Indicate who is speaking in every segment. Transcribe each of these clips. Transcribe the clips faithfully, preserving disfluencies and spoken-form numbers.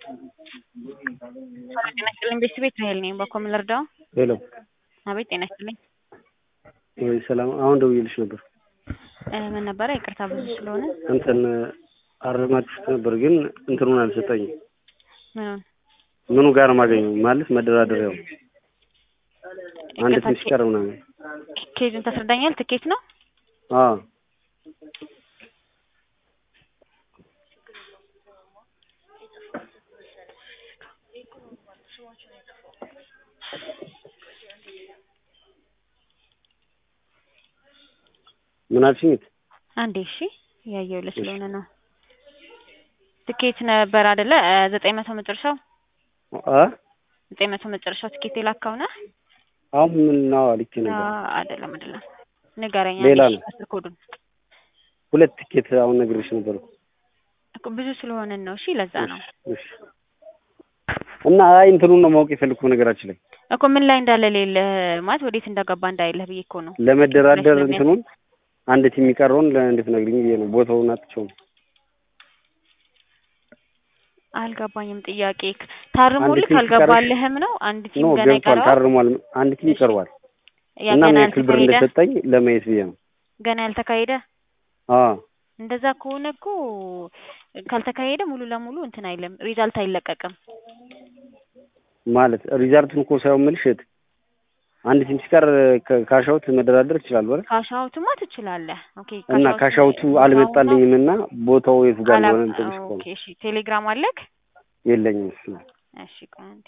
Speaker 1: ጤና ይስጥልኝ ቤተሰብ ራሄል ነኝ በኮም ልርዳው?
Speaker 2: ሄሎ
Speaker 1: አቤት ጤና ይስጥልኝ።
Speaker 2: ወይ ሰላም አሁን ደውዬልሽ ነበር።
Speaker 1: ምን ነበር? ይቅርታ ብዙ ስለሆነ
Speaker 2: እንትን አረማችሁ ነበር ግን እንትኑን አልሰጠኝም።
Speaker 1: ምኑን
Speaker 2: ምኑ ጋር ማገኘው ማለት መደራደሪያው አንድ ትንሽ ቀረው ነው።
Speaker 1: ኬዙን ታስረዳኛል? ትኬት ነው?
Speaker 2: አዎ ምን አልሽኝ?
Speaker 1: አንዴ እሺ ያየሁልሽ ስለሆነ ነው። ትኬት ነበር አይደለ? ዘጠኝ መቶ መጨረሻው
Speaker 2: አ
Speaker 1: ዘጠኝ መቶ መጨረሻው ትኬት የላከው ነው?
Speaker 2: አሁን ምን ነው አልክ ነበር?
Speaker 1: አይደለም አይደለም ንገረኛ አስር ኮዱን
Speaker 2: ሁለት ትኬት አሁን ነግሬሽ ነበር
Speaker 1: እኮ ብዙ ስለሆነ ነው። እሺ ለዛ ነው።
Speaker 2: እሺ እና አይ እንትኑን ነው ማወቅ የፈለኩ ነገራችን ላይ
Speaker 1: እኮ ምን ላይ እንዳለ ሌለ ማለት ወዴት እንደገባ እንዳይልህ ብዬ እኮ ነው።
Speaker 2: ለመደራደር እንትኑን አንድ ቲም የሚቀረውን ለእንዴት ነግሪኝ ብዬ ነው። ቦታውን አጥቼው
Speaker 1: አልገባኝም። ጥያቄ ታርሞልህ ካልገባልህም ነው አንድ ቲም ገና ይቀራል።
Speaker 2: ታርሟል አንድ ቲም ይቀርባል እና ምን ያክል ብር እንደሰጠኝ ለማየት ብዬ ነው።
Speaker 1: ገና ያልተካሄደ
Speaker 2: አዎ
Speaker 1: እንደዛ ከሆነ እኮ ካልተካሄደ ሙሉ ለሙሉ እንትን አይለም ሪዛልት አይለቀቅም
Speaker 2: ማለት ሪዛልቱን እኮ ሳይሆን መልሽት አንድ ቲም ሲቀር ካሻውት መደራደር ይችላል አይደል?
Speaker 1: ካሻውትማ ትችላለህ። ኦኬ
Speaker 2: እና ካሻውቱ አልመጣልኝም እና ቦታው የቱ ጋር ነው እንትን እኮ
Speaker 1: ኦኬ እሺ ቴሌግራም አለክ?
Speaker 2: የለኝም እሱ
Speaker 1: እሺ ቆይ አንዴ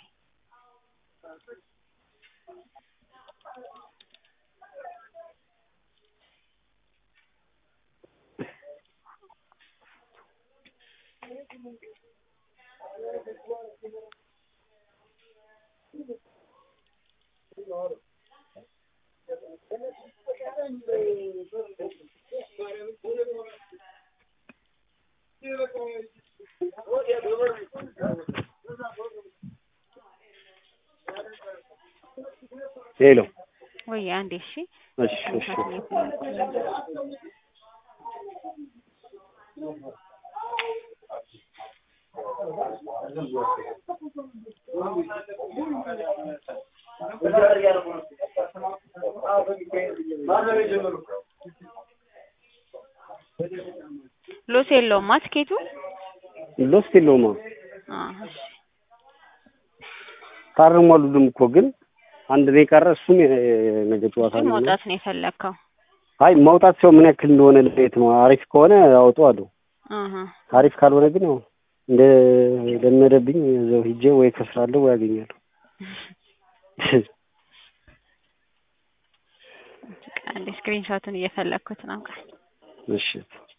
Speaker 2: ሄሎ
Speaker 1: ወይ አንዴ እሺ
Speaker 2: እሺ እሺ
Speaker 1: ሎስ የለውም ማስኬቱ
Speaker 2: ሎስ የለውም።
Speaker 1: አዎ እሺ
Speaker 2: ታርሟል ሁሉም እኮ ግን አንድ ላይ ቀረ። እሱም ነገ ጨዋታ ነው።
Speaker 1: መውጣት ነው የፈለከው?
Speaker 2: አይ መውጣት ሰው ምን ያክል እንደሆነ ለየት ነው። አሪፍ ከሆነ አውጣዋለሁ።
Speaker 1: አሃ
Speaker 2: አሪፍ ካልሆነ ግን ነው እንደ ደመደብኝ እዛው ሂጄ ወይ ከስራለሁ ወይ አገኛለሁ።
Speaker 1: አንዴ ስክሪንሾቱን እየፈለኩት ነው።
Speaker 2: እሺ